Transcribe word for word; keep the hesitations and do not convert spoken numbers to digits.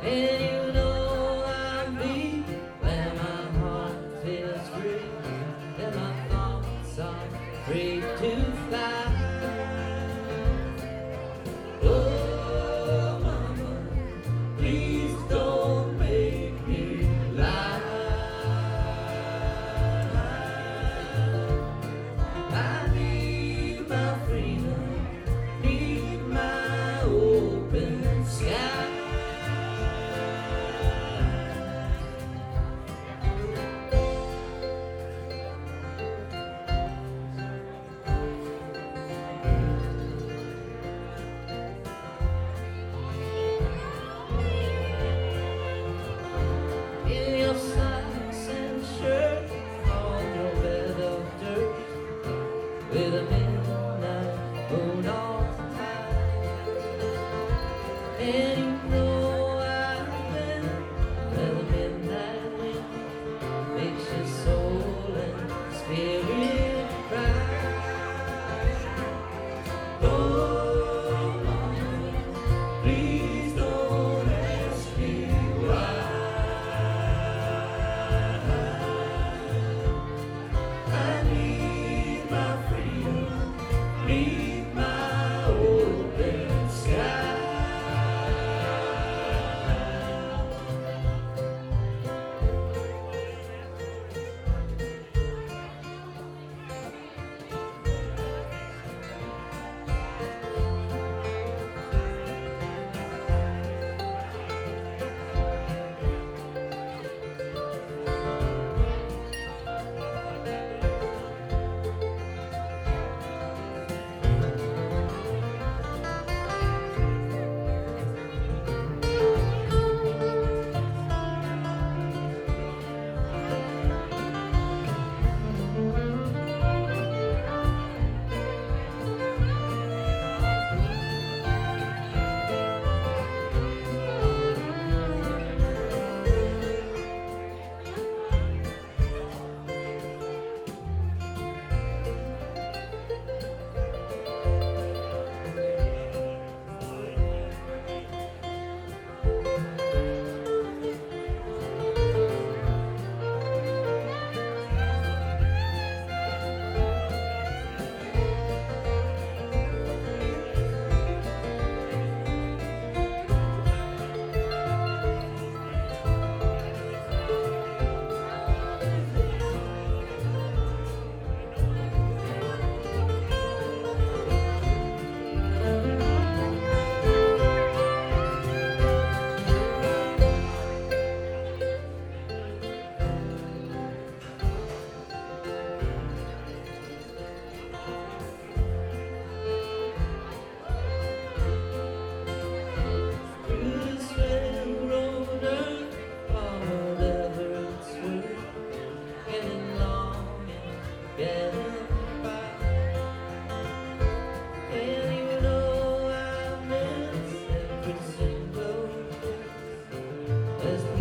And you know I'm free when my heart feels free, and my thoughts are free to fly. Oh, mama, please don't make me lie. I need my freedom, need my open sky. In your socks and shirt, on your bed of dirt, with a midnight moon on high. And you know I've been where the midnight wind makes your soul and spirit cry. Oh, mama, please don't ask me why. I need my freedom, need my open sky. There's